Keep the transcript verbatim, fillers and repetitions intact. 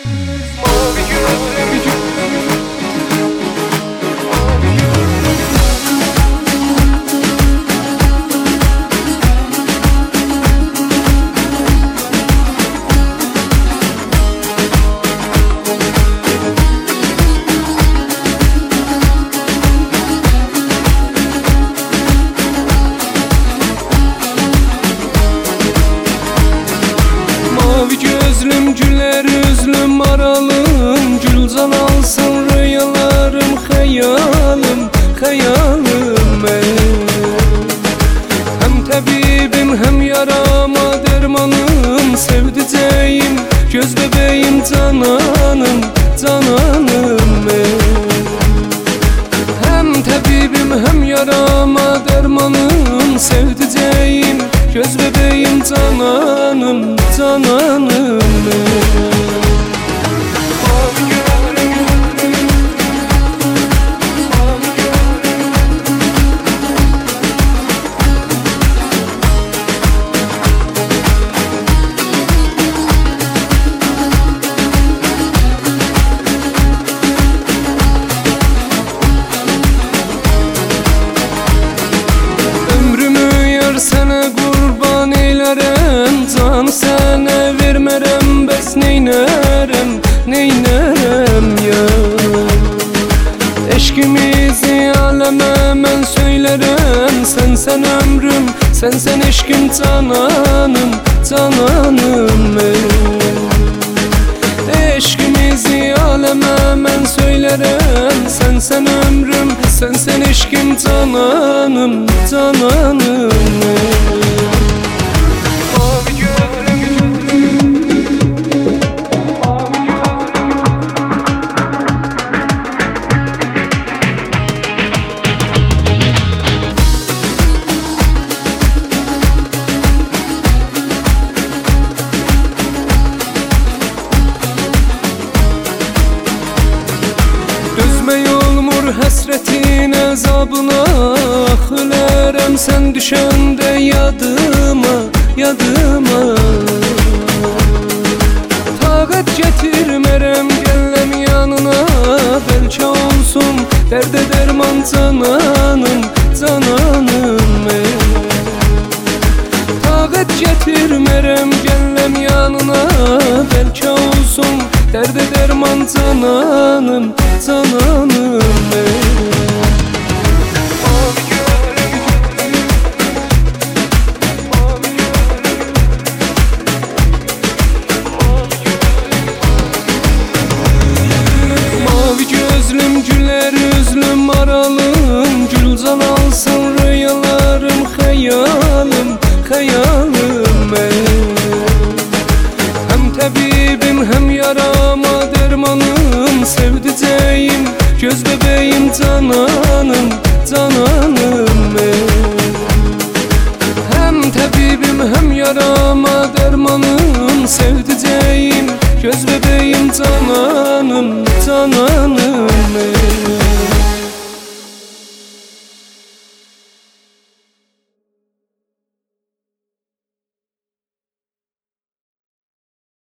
Mavi gözlüm, güler üzlüm aralım, gülcan alsın rüyalarım, hayalım, hayalım ben. Hem tabibim hem yarama dermanım, sevdiceğim, göz bebeğim, cananım, cananım ben. Hem tabibim hem yarama dermanım, sevdiceğim, göz bebeğim, cananım, cananım ben. Sana kurban eylerem, can sana vermerem, bes neynerem, neynerem ya. Eşkimizi aleme ben söylerem, sen sen ömrüm, sen sen eşkim, cananım, cananım ben. Eşkimizi aleme ben söylerem, sen sen ömrüm, sen sen eşkim, cananım, cananım ben. Hasretin azabına ahlerem, sen düşende yadıma, yadıma. Taqat getirmerem, gellem yanına, belki olsun derde derman, cananım, cananım ben. Taqat getirmerem, gellem yanına, belki olsun derde derman, cananım, cananım ben. Mavi gözlüm, güler üzlüm aralım, gülcan alsın rüyalarım, hayalım, hayalım ben. Hem tabibim hem yarama dermanım, sevdiceğim, göz bebeğim, cananım, cananım ben. Hem tabibim hem yarama dermanım, sevdiceğim, göz bebeğim, cananım, cananım